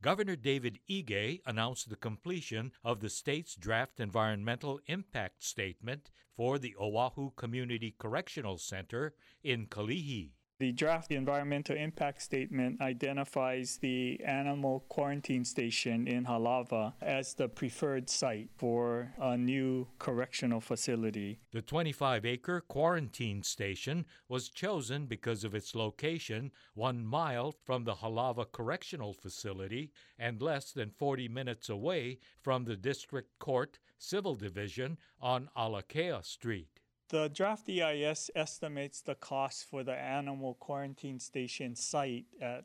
Governor David Ige announced the completion of the state's draft environmental impact statement for the Oahu Community Correctional Center in Kalihi. The draft environmental impact statement identifies the animal quarantine station in Halawa as the preferred site for a new correctional facility. The 25-acre quarantine station was chosen because of its location 1 mile from the Halawa Correctional Facility and less than 40 minutes away from the District Court Civil Division on Alakea Street. The draft EIS estimates the cost for the animal quarantine station site at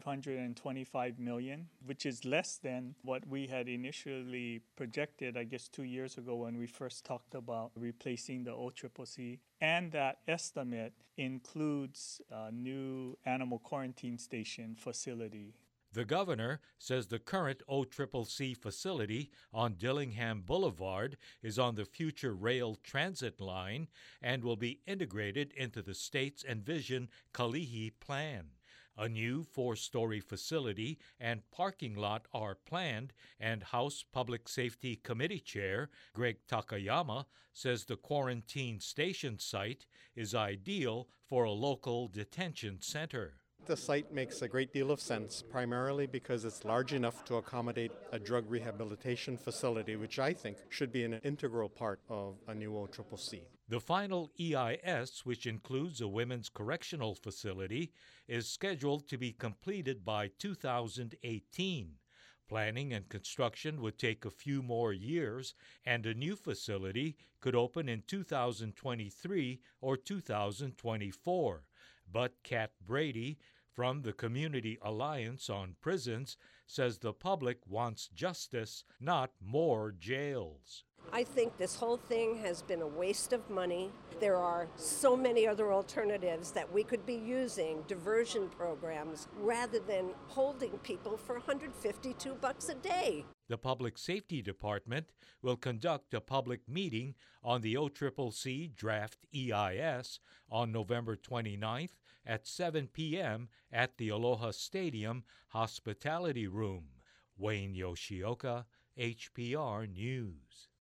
$525 million, which is less than what we had initially projected, 2 years ago when we first talked about replacing the OCCC. And that estimate includes a new animal quarantine station facility. The governor says the current OCCC facility on Dillingham Boulevard is on the future rail transit line and will be integrated into the state's Envision Kalihi plan. A new 4-story facility and parking lot are planned, and House Public Safety Committee Chair Greg Takayama says the quarantine station site is ideal for a local detention center. The site makes a great deal of sense, primarily because it's large enough to accommodate a drug rehabilitation facility, which I think should be an integral part of a new OCCC. The final EIS, which includes a women's correctional facility, is scheduled to be completed by 2018. Planning and construction would take a few more years, and a new facility could open in 2023 or 2024. But Kat Brady, from the Community Alliance on Prisons, says the public wants justice, not more jails. I think this whole thing has been a waste of money. There are so many other alternatives that we could be using, diversion programs, rather than holding people for $152 a day. The Public Safety Department will conduct a public meeting on the OCCC Draft EIS on November 29th at 7 p.m. at the Aloha Stadium Hospitality Room. Wayne Yoshioka, HPR News.